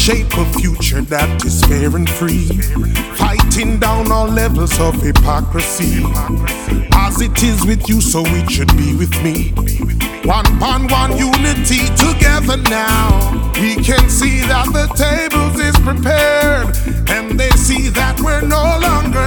shape a future that is fair and free, fighting down all levels of hypocrisy. As it is with you, so it should be with me. One bond, one unity, together now. We can see that the tables is prepared, and they see that we're no longer